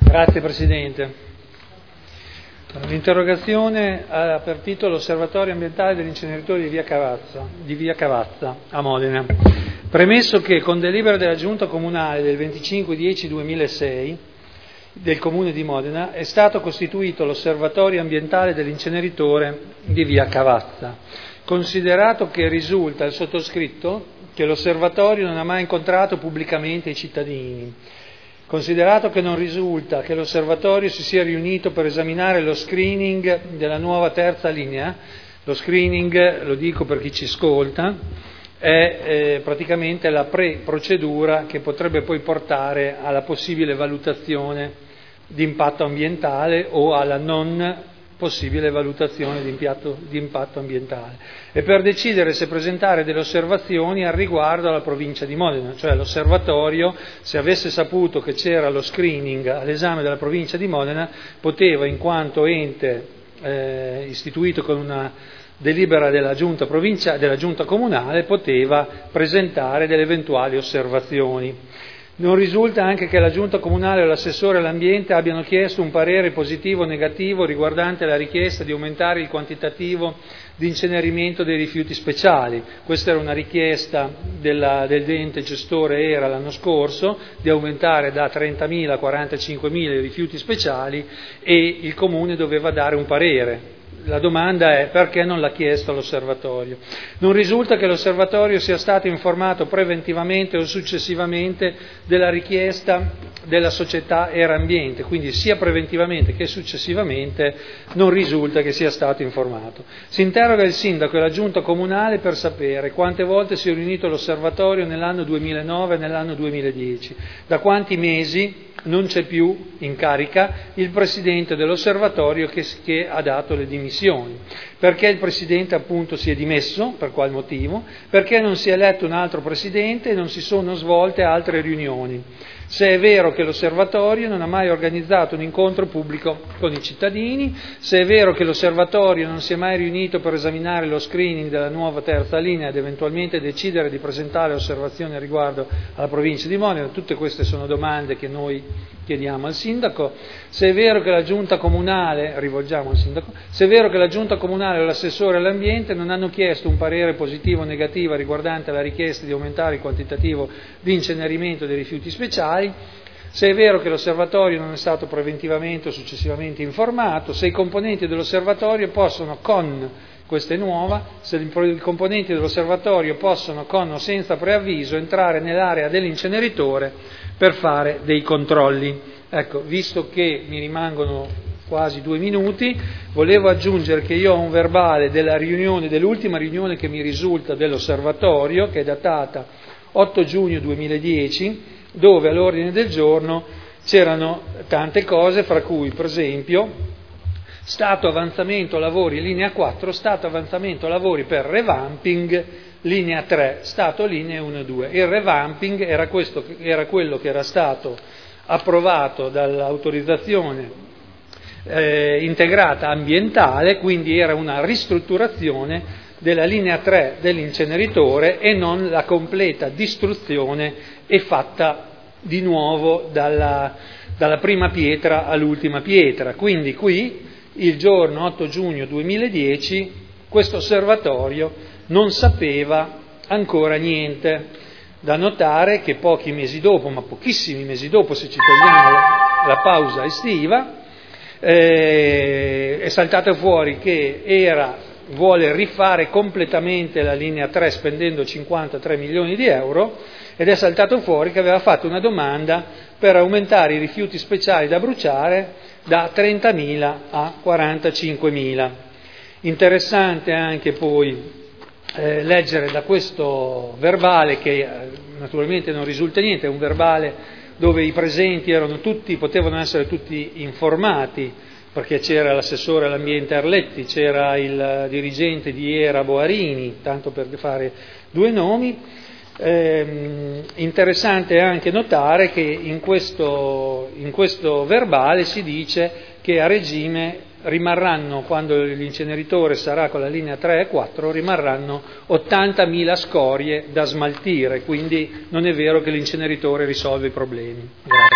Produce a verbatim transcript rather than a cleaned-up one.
Grazie Presidente. L'interrogazione ha per titolo l'Osservatorio ambientale degli inceneritori di via Cavazza, di via Cavazza a Modena. Premesso che con delibera della Giunta Comunale del venticinque ottobre duemilasei del Comune di Modena è stato costituito l'Osservatorio ambientale dell'inceneritore di via Cavazza, considerato che risulta al sottoscritto che l'Osservatorio non ha mai incontrato pubblicamente i cittadini, considerato che non risulta che l'Osservatorio si sia riunito per esaminare lo screening della nuova terza linea. Lo screening, lo dico per chi ci ascolta, è eh, praticamente la pre-procedura che potrebbe poi portare alla possibile valutazione di impatto ambientale o alla non possibile valutazione di impatto, di impatto ambientale, e per decidere se presentare delle osservazioni al riguardo alla provincia di Modena, cioè l'osservatorio, se avesse saputo che c'era lo screening all'esame della provincia di Modena, poteva, in quanto ente eh, istituito con una delibera della giunta, provincia, della giunta comunale, poteva presentare delle eventuali osservazioni. Non risulta anche che la Giunta Comunale o l'assessore all'ambiente abbiano chiesto un parere positivo o negativo riguardante la richiesta di aumentare il quantitativo di incenerimento dei rifiuti speciali. Questa era una richiesta della, del ente gestore era l'anno scorso, di aumentare da trentamila a quarantacinquemila i rifiuti speciali, e il Comune doveva dare un parere. La domanda è: perché non l'ha chiesto l'osservatorio? Non risulta che l'osservatorio sia stato informato preventivamente o successivamente della richiesta della società Era Ambiente, quindi sia preventivamente che successivamente non risulta che sia stato informato. Si interroga il sindaco e la giunta comunale per sapere quante volte si è riunito l'osservatorio nell'anno duemilanove e nell'anno duemiladieci, da quanti mesi non c'è più in carica il presidente dell'osservatorio che, che ha dato le dimissioni, perché il presidente appunto si è dimesso, per qual motivo, perché non si è eletto un altro presidente e non si sono svolte altre riunioni. Se è vero che l'osservatorio non ha mai organizzato un incontro pubblico con i cittadini, se è vero che l'osservatorio non si è mai riunito per esaminare lo screening della nuova terza linea ed eventualmente decidere di presentare osservazioni a riguardo alla provincia di Modena. Tutte queste sono domande che noi chiediamo al sindaco. Se è vero che la giunta comunale, rivolgiamo al sindaco, se è vero che la giunta comunale o l'assessore all'ambiente non hanno chiesto un parere positivo o negativo riguardante la richiesta di aumentare il quantitativo di incenerimento dei rifiuti speciali, se è vero che l'osservatorio non è stato preventivamente o successivamente informato, se i componenti dell'osservatorio possono, con questa è nuova, se i componenti dell'osservatorio possono, con o senza preavviso, entrare nell'area dell'inceneritore per fare dei controlli. Ecco, visto che mi rimangono quasi due minuti, volevo aggiungere che io ho un verbale della riunione, dell'ultima riunione che mi risulta dell'osservatorio, che è datata otto giugno duemiladieci, dove all'ordine del giorno c'erano tante cose, fra cui per esempio stato avanzamento lavori linea quattro, stato avanzamento lavori per revamping linea tre, stato linee uno e due. Il revamping era, questo, era quello che era stato approvato dall'autorizzazione eh, integrata ambientale, quindi era una ristrutturazione della linea tre dell'inceneritore e non la completa distruzione e fatta di nuovo dalla, dalla prima pietra all'ultima pietra. Quindi qui il giorno otto giugno duemiladieci questo osservatorio non sapeva ancora niente. Da notare che pochi mesi dopo, ma pochissimi mesi dopo, se ci togliamo la, la pausa estiva, eh, è saltato fuori che era vuole rifare completamente la linea tre spendendo cinquantatré milioni di euro, ed è saltato fuori che aveva fatto una domanda per aumentare i rifiuti speciali da bruciare da trentamila a quarantacinquemila. Interessante anche poi eh, leggere da questo verbale, che eh, naturalmente non risulta niente, è un verbale dove i presenti erano tutti, potevano essere tutti informati, perché c'era l'assessore all'ambiente Arletti, c'era il dirigente di Era Boarini, tanto per fare due nomi. Eh, interessante anche notare che in questo, in questo verbale si dice che a regime rimarranno, quando l'inceneritore sarà con la linea tre e quattro, rimarranno ottantamila scorie da smaltire, quindi non è vero che l'inceneritore risolve i problemi. Grazie.